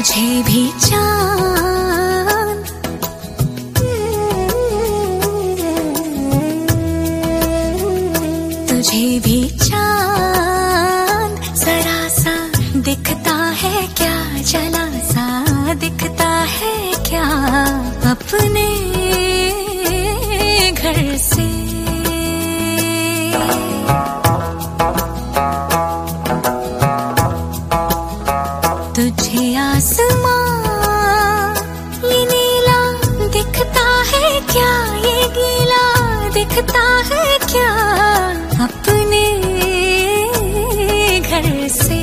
तुझे भी चांद, तुझे भी चांद जरा सा दिखता है क्या, जला सा दिखता है क्या अपने घर से। तुझे आसमां ये नीला दिखता है क्या, ये गीला दिखता है क्या अपने घर से।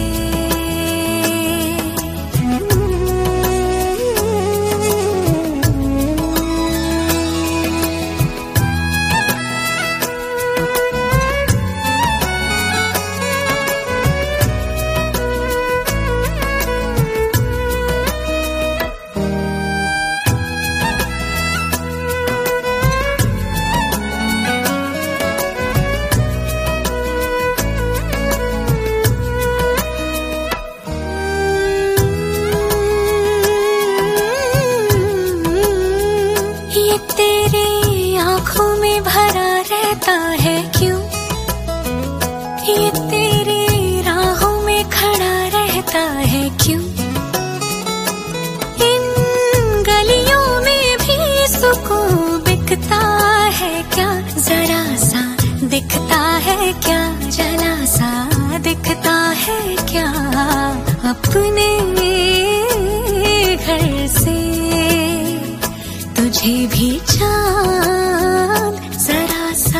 तेरी आंखों में भरा रहता है क्यों, ये तेरी राहों में खड़ा रहता है क्यों। इन गलियों में भी सुकून बिकता है क्या, जरा सा दिखता है क्या, जला सा दिखता है क्या अपने घर से। तुझे भी चांद जरा सा,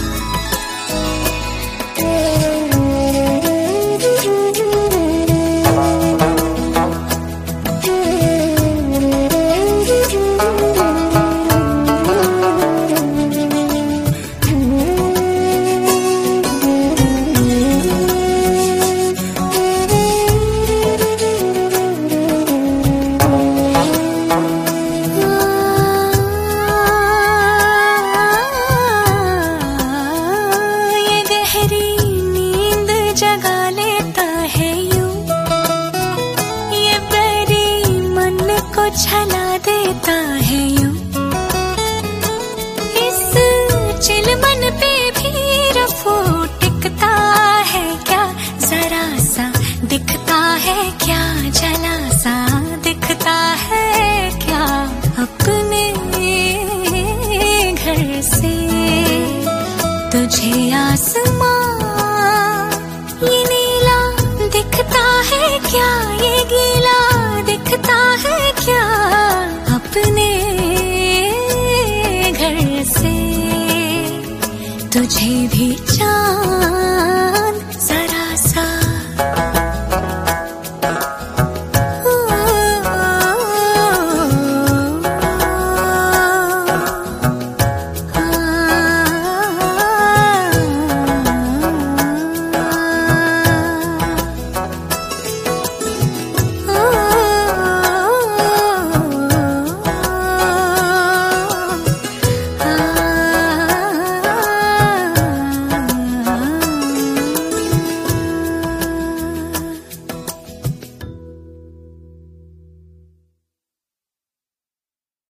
जगा लेता है यूं, ये बैरी मन को छला देता है यूं। इस चिलमन पे भी रफू टिकता है क्या, जरा सा दिखता है क्या, जला सा दिखता है क्या अपने घर से। तुझे आसमां ये नीला दिखता है क्या, ये गीला दिखता है क्या अपने घर से। तुझे भी चांद